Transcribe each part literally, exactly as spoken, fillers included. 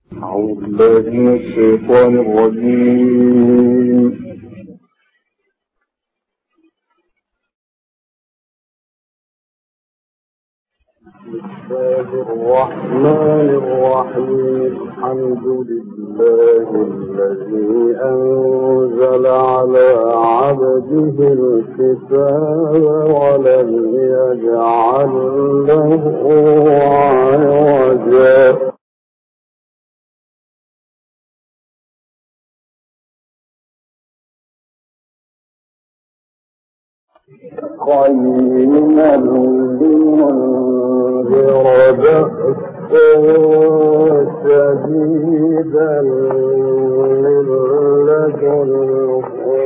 أعوذ بالله من الشيطان الرجيم. بسم الله الرحمن الرحيم. الحمد لله الذي أنزل على عبده الكتاب ولم يجعل له عوجا. قيما لينذر بأسا شديدا من لدنه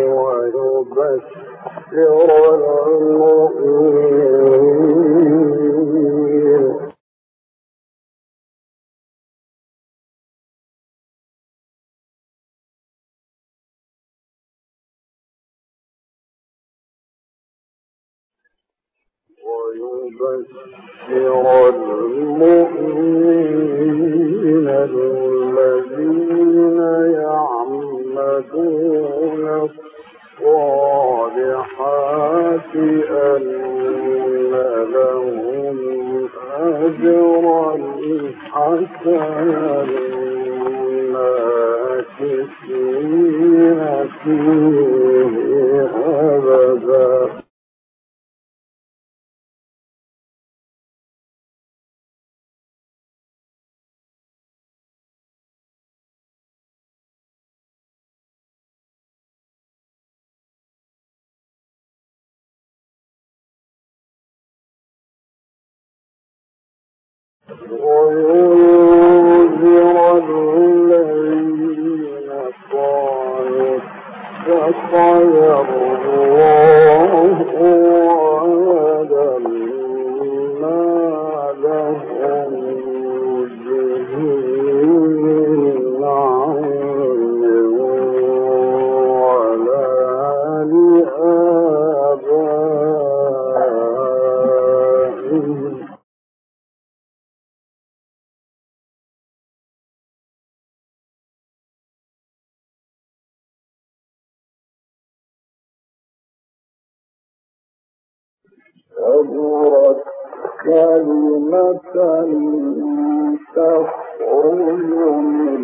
ويبشر المؤمنين ويبشر المؤمنين الذين يعملون الصالحات أن لهم أجرا حسنا ماكثين فيه أبدا. وينذر الذين قالوا اتخذ الله ولدا ما لهم به من علم ولا لآبائهم كبرت كلمة تخرج من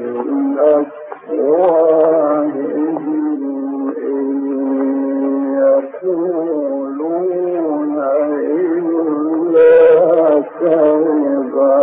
أفواههم إن يقولون إلا كذبا.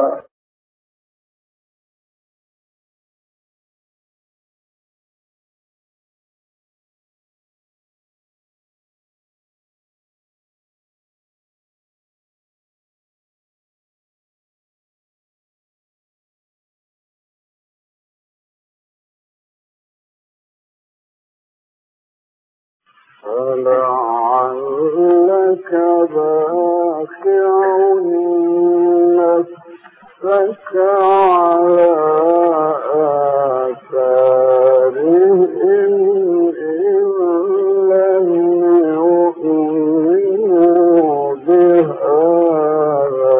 فلعلك باخع نفسك على آثارهم إن لم يؤمنوا بهذا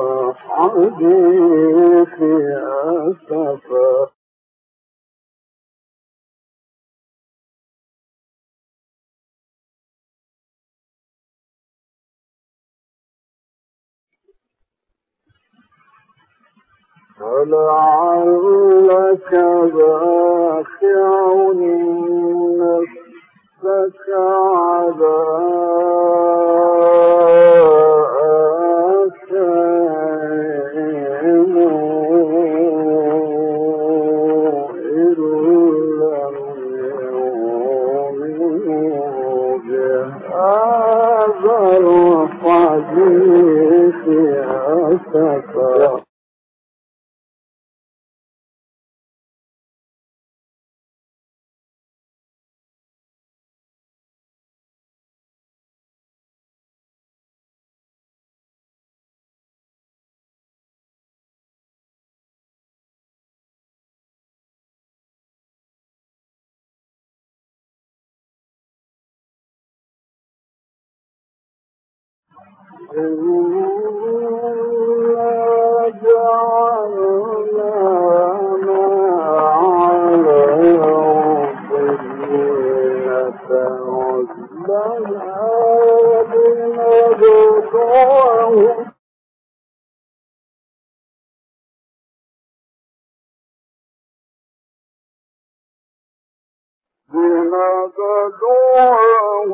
الحديث أسفا. فلعلك باخع نفسك على آثارهم إن لم يؤمنوا بهذا الحديث أسفا. إنا جعلنا ما لنبلوهم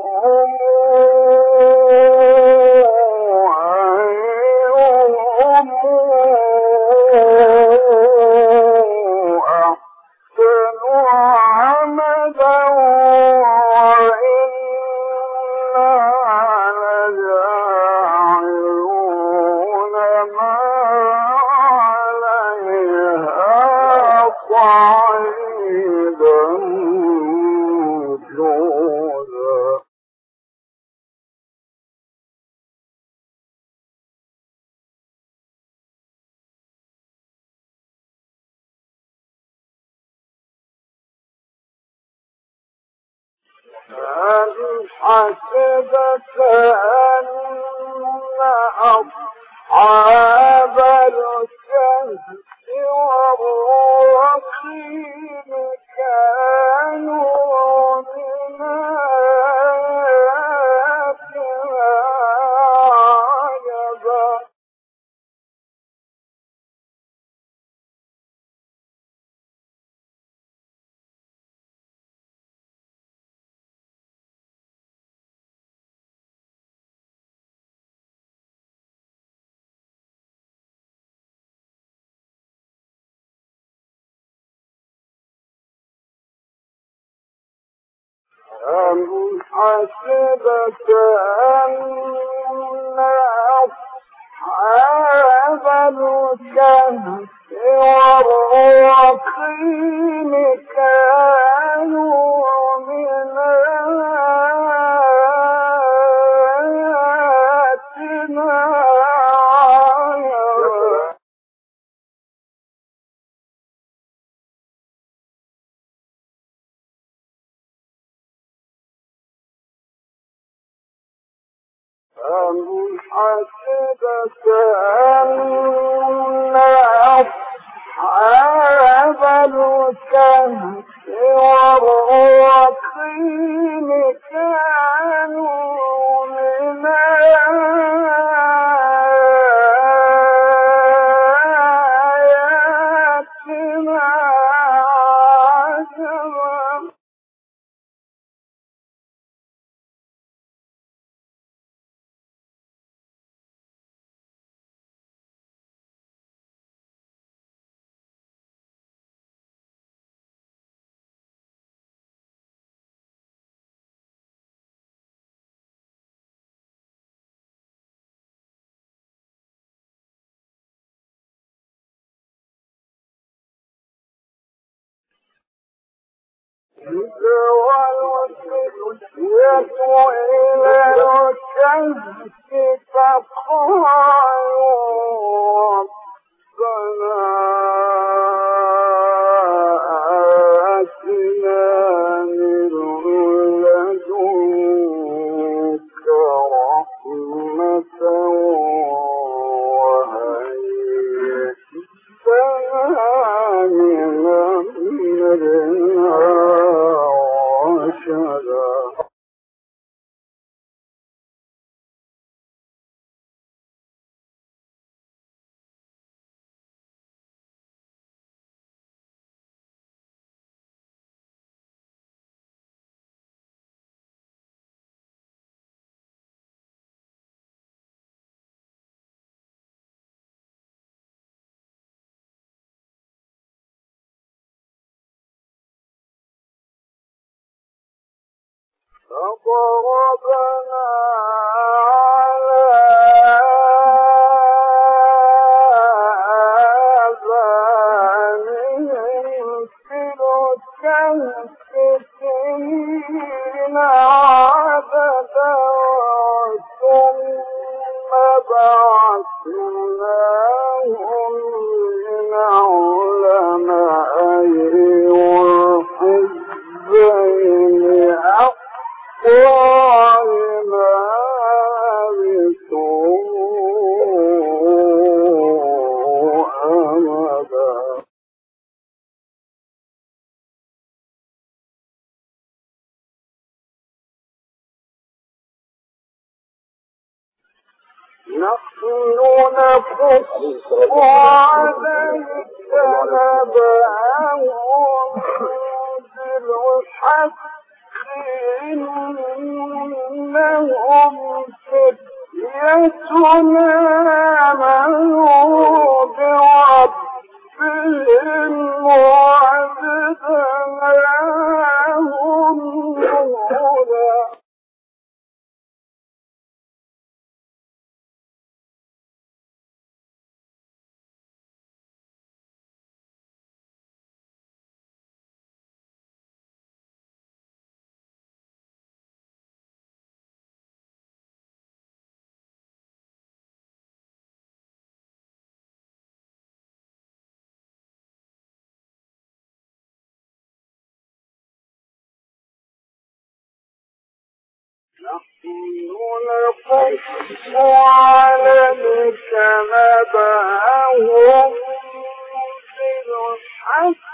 أيهم أحسن عملا وإنا لجاعلون ما عليها صعيدا جرزا. أم حسبت أن أصحاب الكهف والرقيم كانوا من آياتنا عجبا. أم حسبت أن أصحاب الكهف والرقيم كانوا من آياتنا عجبا. أم حسبت أن أصحاب الكهف والرقيم كانوا من آياتنا عجبا. يدعو إلى الكهف فقالوا ربنا آتنا من لدنك رحمة وهيئ لنا من أمرنا رشدا. فضربنا على آذانهم في الكهف سنين عددا ثم بعثناهم لنعلم أي الحزبين وما بسوء أمدا. نحن نقص عليك نبأهم بالحق بالحق إنهم فتية آمنوا بربهم وزدناهم هدى. نقص عليك نبأهم بالحق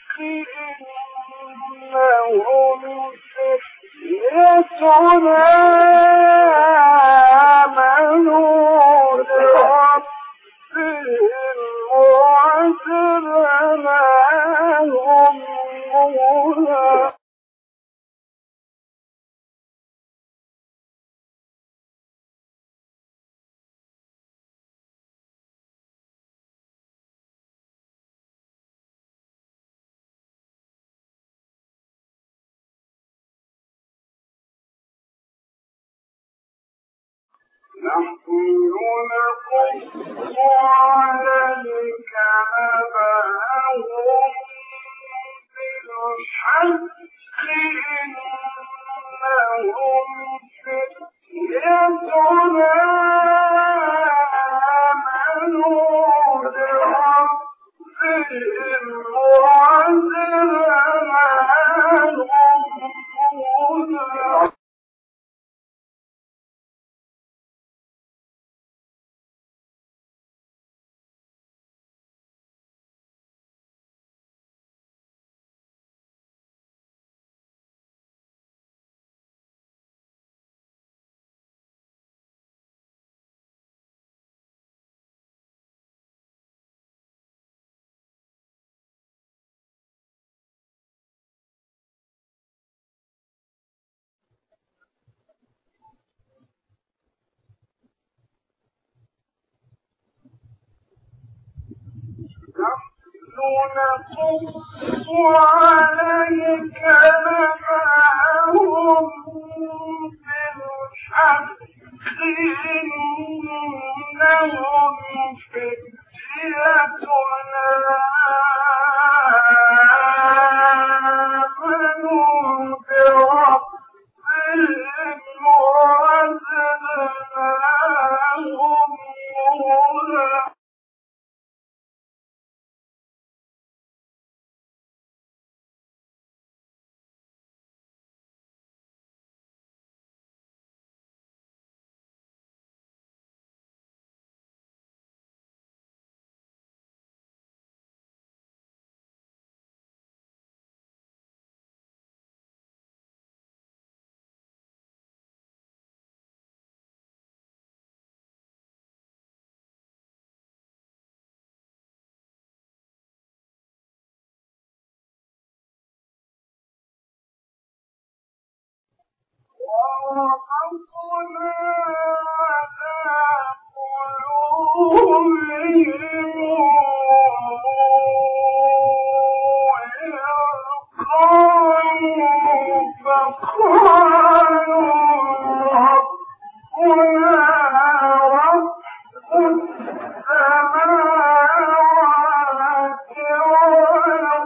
إنهم فتية آمنوا بربهم وزدناهم هدى. نحن نقص عليك نبأهم بالحق إنهم فتية آمنوا بربهم وزدناهم هدى. نقص عليك نبأهم بالحق إنهم فتية آمنوا بربهم وزدناهم هدى. وربطنا على قلوبهم إذ قالوا فقالوا ربنا رب السماوات والأرض.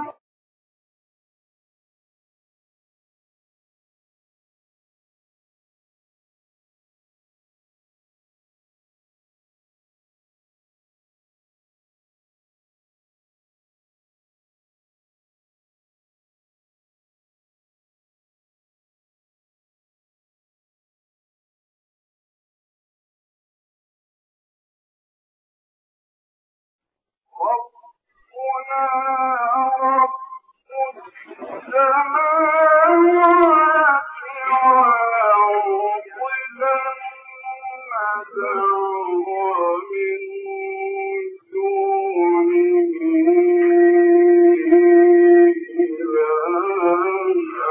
ربنا رب السماوات والأرض لن ندعو من دونه إلها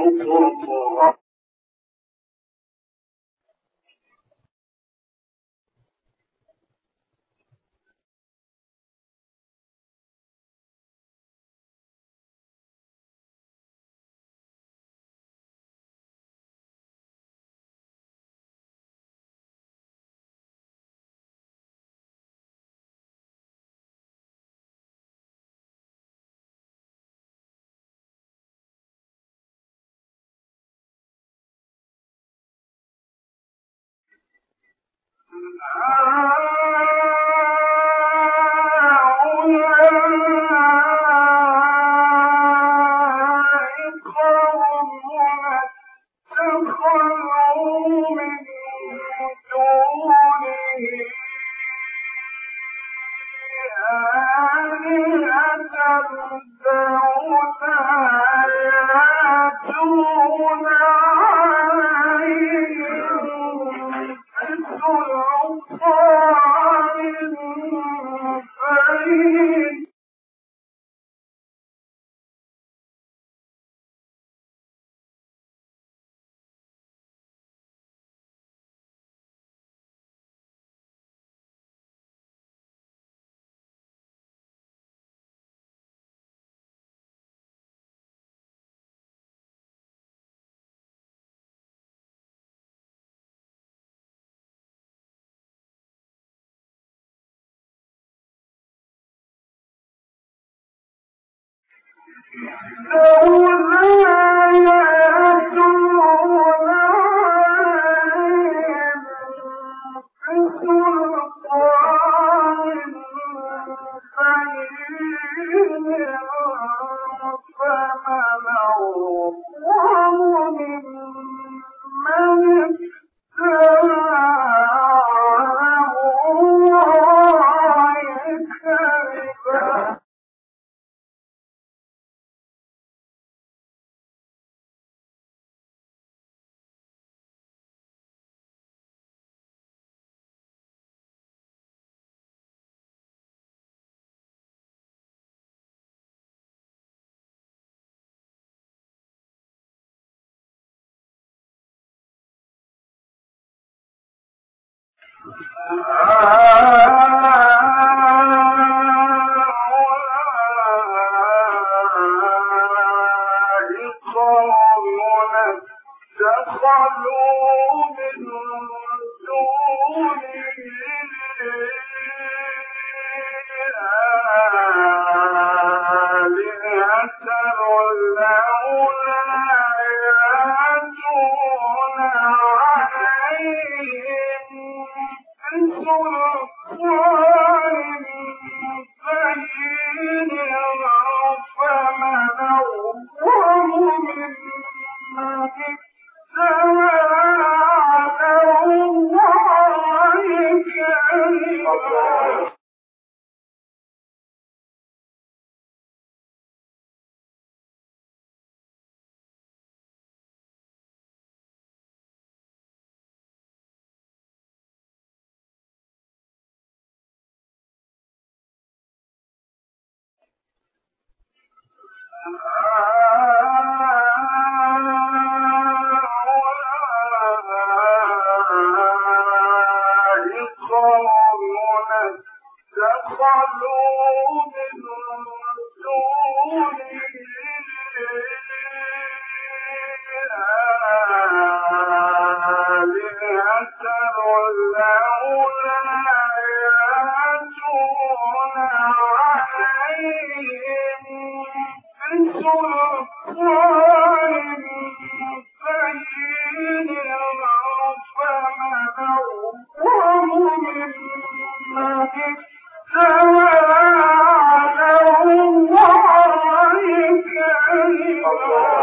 Ah